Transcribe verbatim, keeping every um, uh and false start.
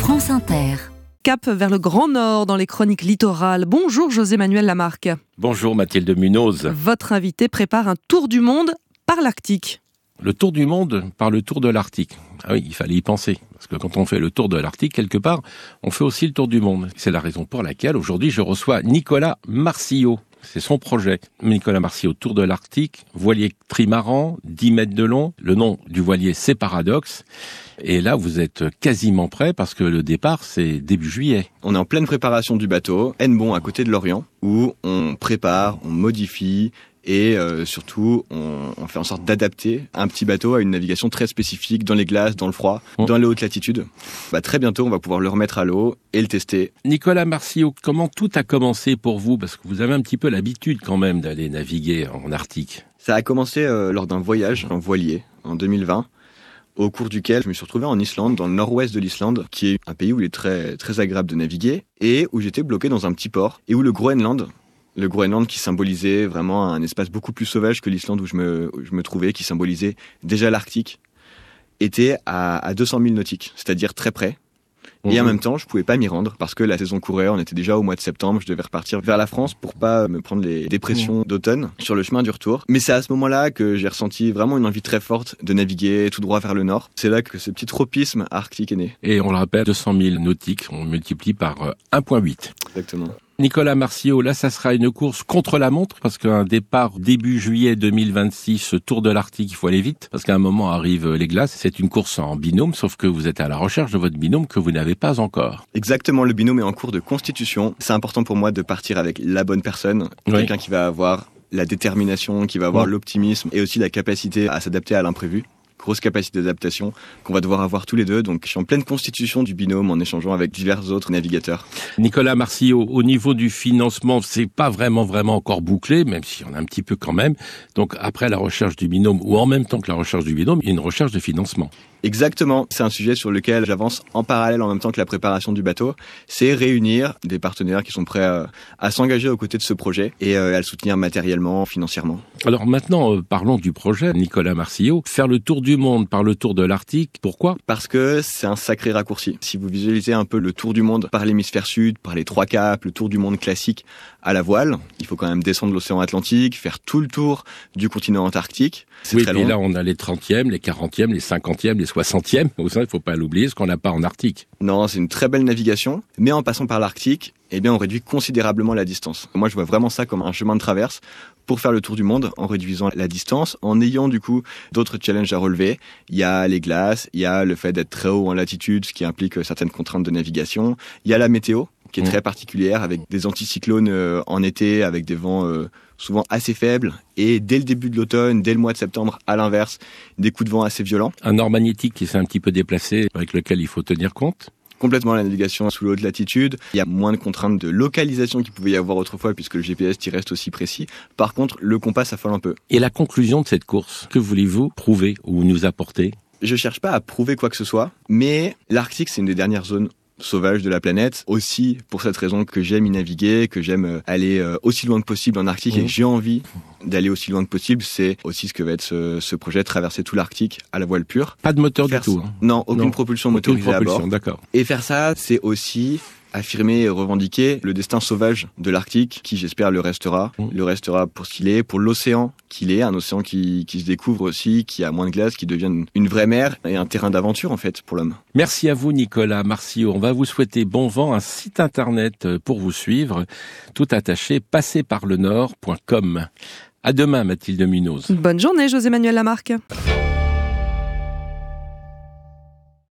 France Inter. Cap vers le Grand Nord dans les chroniques littorales. Bonjour José-Manuel Lamarque. Bonjour Mathilde Munoz. Votre invité prépare un tour du monde par l'Arctique. Le tour du monde par le tour de l'Arctique. Ah oui, il fallait y penser. Parce que quand on fait le tour de l'Arctique, quelque part, on fait aussi le tour du monde. C'est la raison pour laquelle aujourd'hui je reçois Nicolas Marcilhaud. C'est son projet. Nicolas Marcilhaud, tour de l'Arctique, voilier trimaran, dix mètres de long. Le nom du voilier, c'est Paradoxe. Et là, vous êtes quasiment prêt parce que le départ, c'est début juillet. On est en pleine préparation du bateau, Hennebont à côté de Lorient, où on prépare, on modifie et euh, surtout on, on fait en sorte d'adapter un petit bateau à une navigation très spécifique dans les glaces, dans le froid, mmh. dans les hautes latitudes. Bah, très bientôt, on va pouvoir le remettre à l'eau et le tester. Nicolas Marcilhaud, comment tout a commencé pour vous? Parce que vous avez un petit peu l'habitude quand même d'aller naviguer en Arctique. Ça a commencé euh, lors d'un voyage en voilier en deux mille vingt. Au cours duquel je me suis retrouvé en Islande, dans le nord-ouest de l'Islande, qui est un pays où il est très, très agréable de naviguer, et où j'étais bloqué dans un petit port, et où le Groenland, le Groenland qui symbolisait vraiment un espace beaucoup plus sauvage que l'Islande où je me, où je me trouvais, qui symbolisait déjà l'Arctique, était à, à deux cent milles nautiques, c'est-à-dire très près. Et mmh. en même temps, je pouvais pas m'y rendre parce que la saison courait, on était déjà au mois de septembre, je devais repartir vers la France pour pas me prendre les dépressions mmh. d'automne sur le chemin du retour. Mais c'est à ce moment-là que j'ai ressenti vraiment une envie très forte de naviguer tout droit vers le nord. C'est là que ce petit tropisme arctique est né. Et on le rappelle, deux cent milles nautiques, on multiplie par un virgule huit. Exactement. Nicolas Marcilhaud, là, ça sera une course contre la montre, parce qu'un départ début juillet deux mille vingt-six, tour de l'Arctique, il faut aller vite, parce qu'à un moment arrivent les glaces. C'est une course en binôme, sauf que vous êtes à la recherche de votre binôme que vous n'avez pas encore. Exactement, le binôme est en cours de constitution. C'est important pour moi de partir avec la bonne personne, oui. quelqu'un qui va avoir la détermination, qui va avoir oui. l'optimisme et aussi la capacité à s'adapter à l'imprévu. Grosse capacité d'adaptation qu'on va devoir avoir tous les deux. Donc, je suis en pleine constitution du binôme en échangeant avec divers autres navigateurs. Nicolas Marcilhaud, au niveau du financement, c'est pas vraiment, vraiment encore bouclé, même si on a un petit peu quand même. Donc, après la recherche du binôme, ou en même temps que la recherche du binôme, il y a une recherche de financement. Exactement. C'est un sujet sur lequel j'avance en parallèle en même temps que la préparation du bateau. C'est réunir des partenaires qui sont prêts à, à s'engager aux côtés de ce projet et à le soutenir matériellement, financièrement. Alors maintenant, euh, parlons du projet, Nicolas Marcilhaud. Faire le tour du monde par le tour de l'Arctique, pourquoi? Parce que c'est un sacré raccourci. Si vous visualisez un peu le tour du monde par l'hémisphère sud, par les trois caps, le tour du monde classique à la voile, il faut quand même descendre l'océan Atlantique, faire tout le tour du continent antarctique. C'est oui, très et long. là on a les trentièmes, les quarantièmes, les cinquantièmes, les soixantièmes. Il ne faut pas l'oublier, ce qu'on n'a pas en Arctique. Non, c'est une très belle navigation, mais en passant par l'Arctique, eh bien, on réduit considérablement la distance. Moi, je vois vraiment ça comme un chemin de traverse pour faire le tour du monde en réduisant la distance, en ayant du coup d'autres challenges à relever. Il y a les glaces, il y a le fait d'être très haut en latitude, ce qui implique certaines contraintes de navigation. Il y a la météo, qui est très particulière, avec des anticyclones euh, en été, avec des vents euh, souvent assez faibles. Et dès le début de l'automne, dès le mois de septembre, à l'inverse, des coups de vent assez violents. Un nord magnétique qui s'est un petit peu déplacé, avec lequel il faut tenir compte. Complètement la navigation sous la haute latitude. Il y a moins de contraintes de localisation qu'il pouvait y avoir autrefois, puisque le G P S y reste aussi précis. Par contre, le compas s'affole un peu. Et la conclusion de cette course, que voulez-vous prouver ou nous apporter? Je cherche pas à prouver quoi que ce soit, mais l'Arctique, c'est une des dernières zones sauvage de la planète, aussi pour cette raison que j'aime y naviguer, que j'aime aller aussi loin que possible en Arctique mmh. et que j'ai envie d'aller aussi loin que possible. C'est aussi ce que va être ce, ce projet, traverser tout l'Arctique à la voile pure. Pas de moteur faire du tout. Hein. Non, aucune non. propulsion motorisée aucune propulsion, à bord. D'accord. Et faire ça, c'est aussi affirmer et revendiquer le destin sauvage de l'Arctique, qui j'espère le restera. Mmh. Le restera pour ce qu'il est, pour l'océan qu'il est, un océan qui, qui se découvre aussi, qui a moins de glace, qui devient une vraie mer et un terrain d'aventure en fait pour l'homme. Merci à vous Nicolas Marcilhaud. On va vous souhaiter bon vent, un site internet pour vous suivre, tout attaché, passer par le nord point com. À demain Mathilde Munoz. Bonne journée José-Manuel Lamarque.